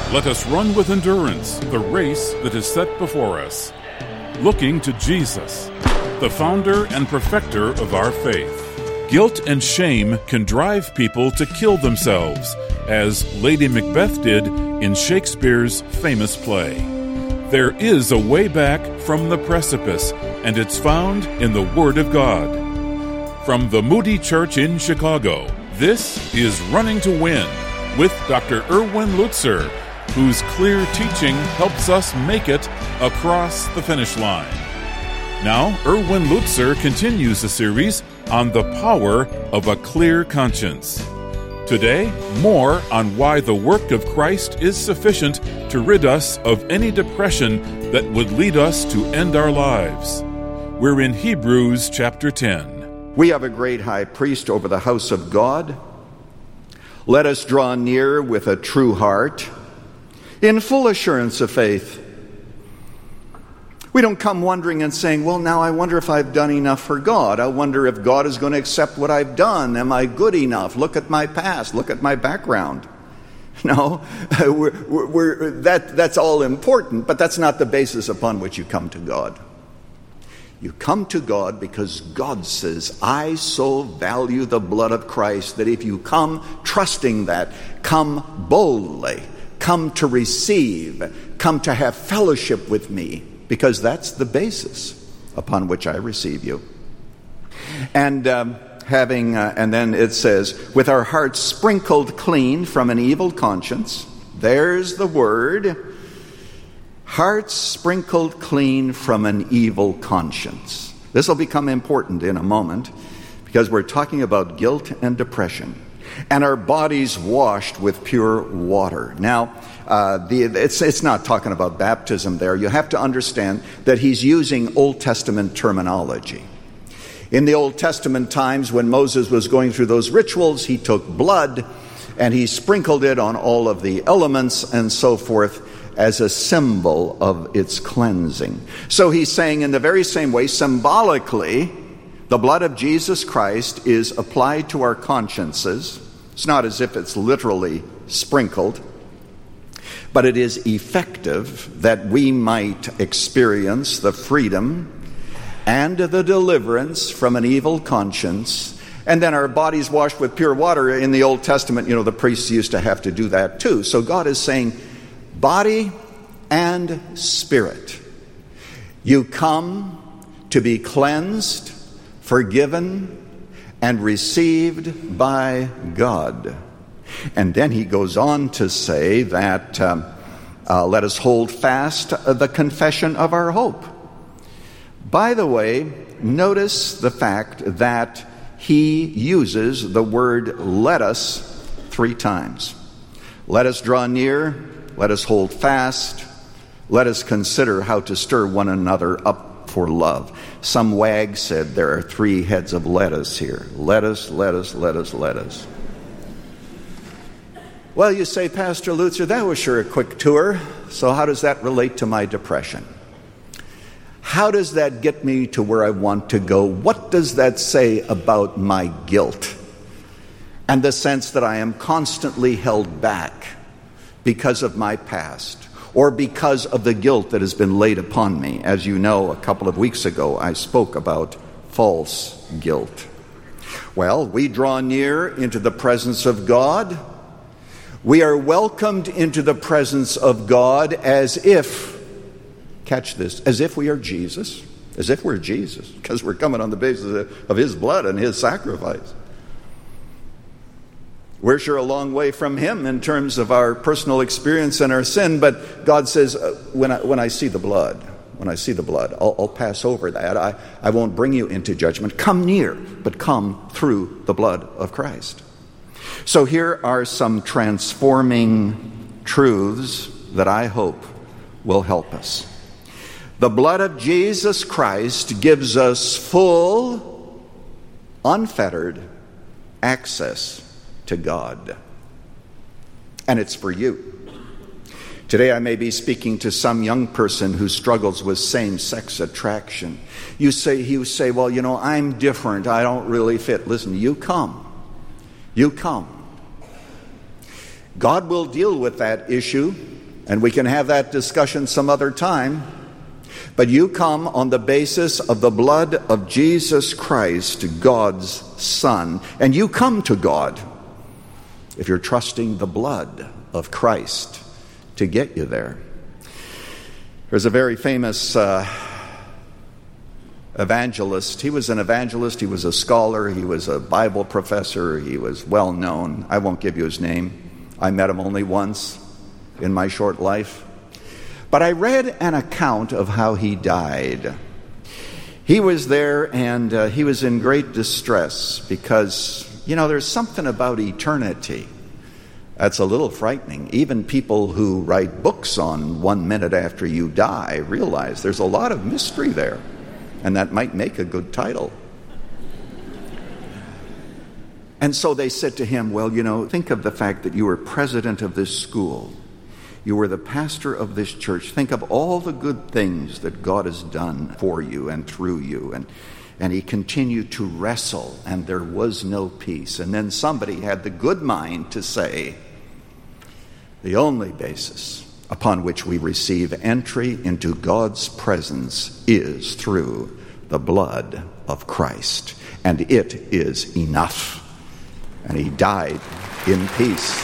Let us run with endurance the race that is set before us, looking to Jesus, the founder and perfecter of our faith. Guilt and shame can drive people to kill themselves, as Lady Macbeth did in Shakespeare's famous play. There is a way back from the precipice, and it's found in the Word of God. From the Moody Church in Chicago, this is Running to Win with Dr. Erwin Lutzer, whose clear teaching helps us make it across the finish line. Now, Erwin Lutzer continues the series on the power of a clear conscience. Today, more on why the work of Christ is sufficient to rid us of any depression that would lead us to end our lives. We're in Hebrews chapter 10. We have a great high priest over the house of God. Let us draw near with a true heart, in full assurance of faith. We don't come wondering and saying, well, now I wonder if I've done enough for God. I wonder if God is going to accept what I've done. Am I good enough? Look at my past. Look at my background. No, that's all important, but that's not the basis upon which you come to God. You come to God because God says, I so value the blood of Christ that if you come trusting that, come boldly, come to receive, come to have fellowship with me, because that's the basis upon which I receive you. And and then it says, with our hearts sprinkled clean from an evil conscience. There's the word. Hearts sprinkled clean from an evil conscience. This will become important in a moment, because we're talking about guilt and depression. And our bodies washed with pure water. Now, it's not talking about baptism there. You have to understand that he's using Old Testament terminology. In the Old Testament times, when Moses was going through those rituals, he took blood and he sprinkled it on all of the elements and so forth as a symbol of its cleansing. So he's saying in the very same way, symbolically, the blood of Jesus Christ is applied to our consciences. It's not as if it's literally sprinkled, but it is effective that we might experience the freedom and the deliverance from an evil conscience. And then our bodies washed with pure water. In the Old Testament, the priests used to have to do that too. So God is saying, body and spirit, you come to be cleansed, forgiven, and received by God. And then he goes on to say that let us hold fast the confession of our hope. By the way, notice the fact that he uses the word let us 3 times. Let us draw near, let us hold fast, let us consider how to stir one another up for love. Some wag said there are 3 heads of lettuce here. Lettuce, lettuce, lettuce, lettuce. Well, you say, Pastor Lutzer, that was sure a quick tour. So how does that relate to my depression? How does that get me to where I want to go? What does that say about my guilt and the sense that I am constantly held back because of my past or because of the guilt that has been laid upon me? As you know, a couple of weeks ago, I spoke about false guilt. Well, we draw near into the presence of God. We are welcomed into the presence of God as if, catch this, as if we are Jesus, as if we're Jesus, because we're coming on the basis of his blood and his sacrifice. We're sure a long way from him in terms of our personal experience and our sin, but God says, when I see the blood, I'll pass over that. I won't bring you into judgment. Come near, but come through the blood of Christ. So here are some transforming truths that I hope will help us. The blood of Jesus Christ gives us full, unfettered access to God. And it's for you. Today I may be speaking to some young person who struggles with same-sex attraction. You say, well, I'm different. I don't really fit. Listen, you come. You come. God will deal with that issue And we can have that discussion some other time. But you come on the basis of the blood of Jesus Christ, God's Son. And you come to God if you're trusting the blood of Christ to get you there. There's a very famous evangelist. He was an evangelist. He was a scholar. He was a Bible professor. He was well known. I won't give you his name. I met him only once in my short life. But I read an account of how he died. He was there and he was in great distress because, there's something about eternity that's a little frightening. Even people who write books on 1 minute after you die realize there's a lot of mystery there, and that might make a good title. And so they said to him, well, think of the fact that you were president of this school. You were the pastor of this church. Think of all the good things that God has done for you and through you. And he continued to wrestle, and there was no peace. And then somebody had the good mind to say, the only basis upon which we receive entry into God's presence is through the blood of Christ. And it is enough. And he died in peace.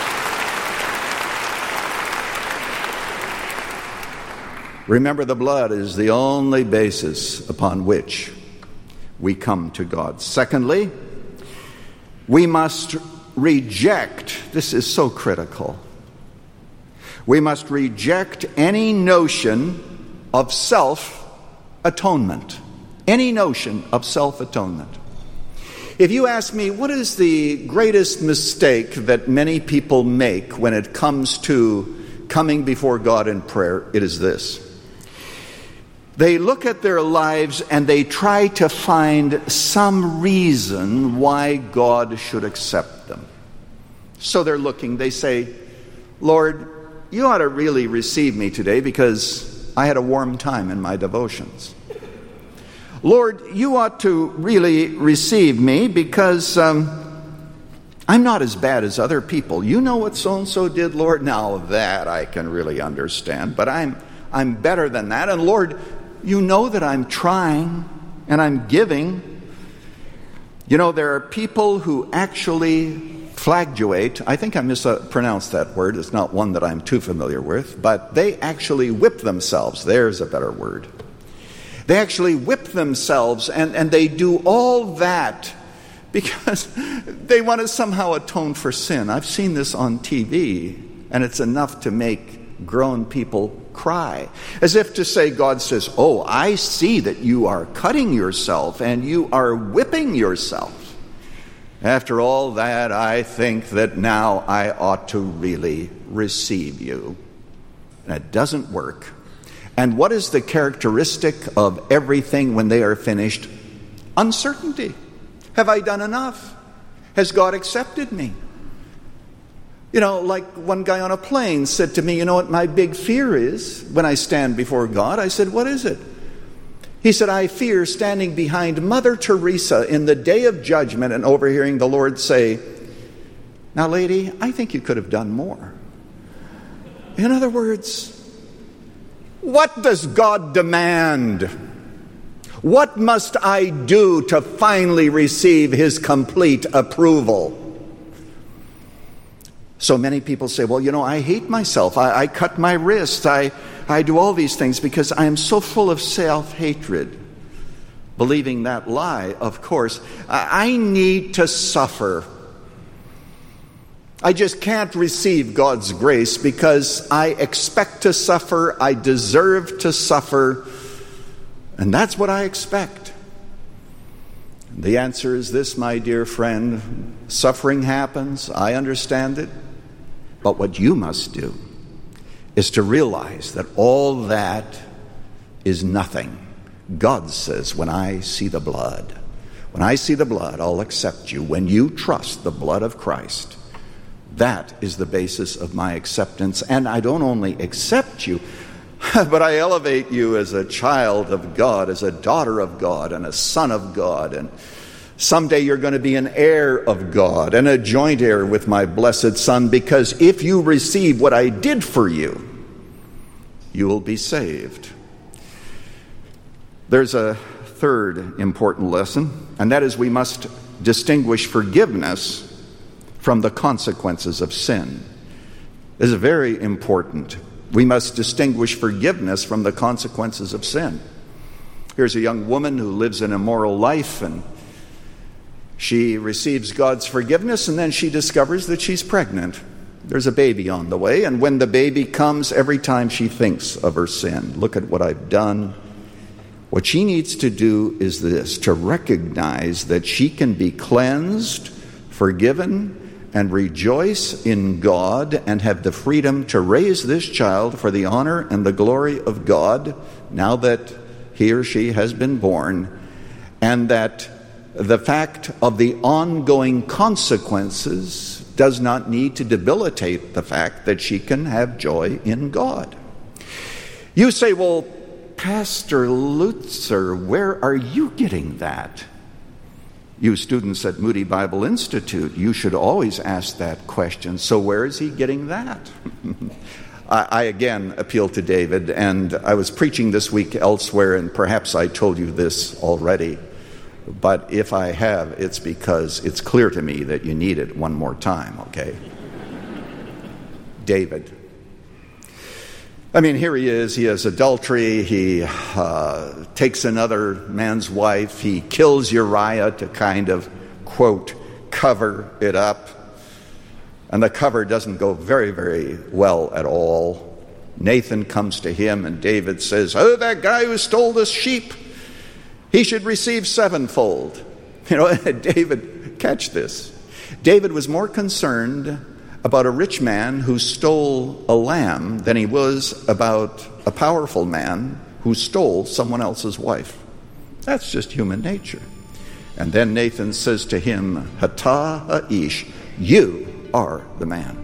Remember, the blood is the only basis upon which we come to God. Secondly, we must reject, this is so critical, we must reject any notion of self-atonement. Any notion of self-atonement. If you ask me, what is the greatest mistake that many people make when it comes to coming before God in prayer, it is this. They look at their lives and they try to find some reason why God should accept them. So they're looking, they say, Lord, you ought to really receive me today because I had a warm time in my devotions. Lord, you ought to really receive me because I'm not as bad as other people. You know what so-and-so did, Lord? Now that I can really understand, but I'm better than that. And Lord, you know that I'm trying and I'm giving. There are people who actually flagellate. I think I mispronounced that word. It's not one that I'm too familiar with, but they actually whip themselves. There's a better word. They actually whip themselves and they do all that because they want to somehow atone for sin. I've seen this on TV, and it's enough to make grown people cry. As if to say, God says, oh, I see that you are cutting yourself and you are whipping yourself. After all that, I think that now I ought to really receive you. And it doesn't work. And what is the characteristic of everything when they are finished? Uncertainty. Have I done enough? Has God accepted me? Like one guy on a plane said to me, you know what my big fear is when I stand before God? I said, what is it? He said, I fear standing behind Mother Teresa in the day of judgment and overhearing the Lord say, now, lady, I think you could have done more. In other words, what does God demand? What must I do to finally receive his complete approval? So many people say, well, I hate myself. I cut my wrist. I do all these things because I am so full of self-hatred. Believing that lie, of course. I need to suffer. I just can't receive God's grace because I expect to suffer. I deserve to suffer. And that's what I expect. The answer is this, my dear friend. Suffering happens. I understand it. But what you must do is to realize that all that is nothing. God says, when I see the blood, I'll accept you. When you trust the blood of Christ, that is the basis of my acceptance. And I don't only accept you, but I elevate you as a child of God, as a daughter of God, and a son of God. And someday you're going to be an heir of God and a joint heir with my blessed Son, because if you receive what I did for you, you will be saved. There's a third important lesson, and that is we must distinguish forgiveness from the consequences of sin. This is very important. We must distinguish forgiveness from the consequences of sin. Here's a young woman who lives an immoral life, and she receives God's forgiveness, and then she discovers that she's pregnant. There's a baby on the way, and when the baby comes, every time she thinks of her sin, look at what I've done. What she needs to do is this, to recognize that she can be cleansed, forgiven, and rejoice in God and have the freedom to raise this child for the honor and the glory of God now that he or she has been born, and that the fact of the ongoing consequences does not need to debilitate the fact that she can have joy in God. You say, well, Pastor Lutzer, where are you getting that? You students at Moody Bible Institute, you should always ask that question. So where is he getting that? I again appeal to David, and I was preaching this week elsewhere, and perhaps I told you this already. But if I have, it's because it's clear to me that you need it one more time, okay? David. I mean, here he is. He has adultery. He takes another man's wife. He kills Uriah to kind of, quote, cover it up. And the cover doesn't go very, very well at all. Nathan comes to him, and David says, oh, that guy who stole the sheep, he should receive sevenfold. You know, David, catch this. David was more concerned about a rich man who stole a lamb than he was about a powerful man who stole someone else's wife. That's just human nature. And then Nathan says to him, Hata Ha'ish, you are the man.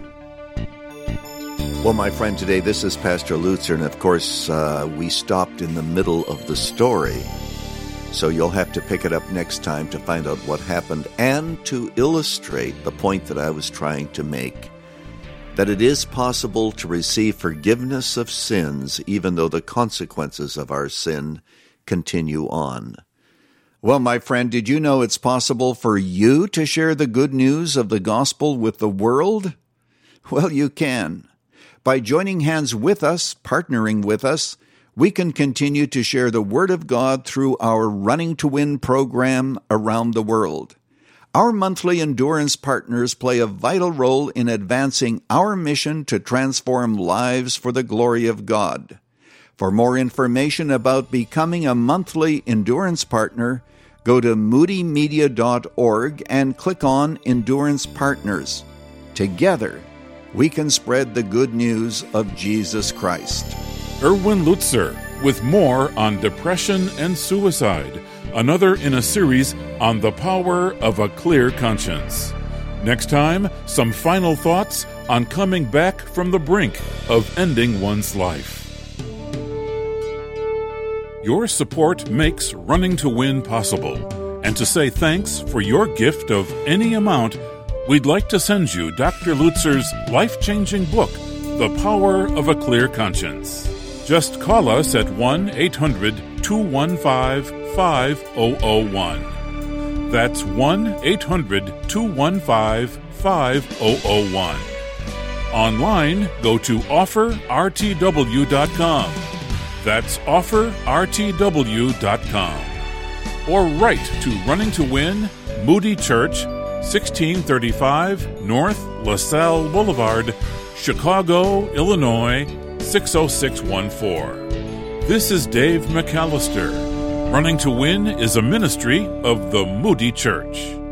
Well, my friend, today this is Pastor Lutzer, and of course we stopped in the middle of the story. So you'll have to pick it up next time to find out what happened and to illustrate the point that I was trying to make, that it is possible to receive forgiveness of sins even though the consequences of our sin continue on. Well, my friend, did you know it's possible for you to share the good news of the gospel with the world? Well, you can. By joining hands with us, partnering with us, we can continue to share the Word of God through our Running to Win program around the world. Our monthly endurance partners play a vital role in advancing our mission to transform lives for the glory of God. For more information about becoming a monthly endurance partner, go to moodymedia.org and click on Endurance Partners. Together, we can spread the good news of Jesus Christ. Erwin Lutzer with more on depression and suicide, another in a series on the power of a clear conscience. Next time, some final thoughts on coming back from the brink of ending one's life. Your support makes Running to Win possible. And to say thanks for your gift of any amount, we'd like to send you Dr. Lutzer's life-changing book, The Power of a Clear Conscience. Just call us at 1-800-215-5001. That's 1-800-215-5001. Online, go to offerrtw.com. That's offerrtw.com. Or write to Running to Win, Moody Church, 1635 North LaSalle Boulevard, Chicago, Illinois, 60614. This is Dave McAllister. Running to Win is a ministry of the Moody Church.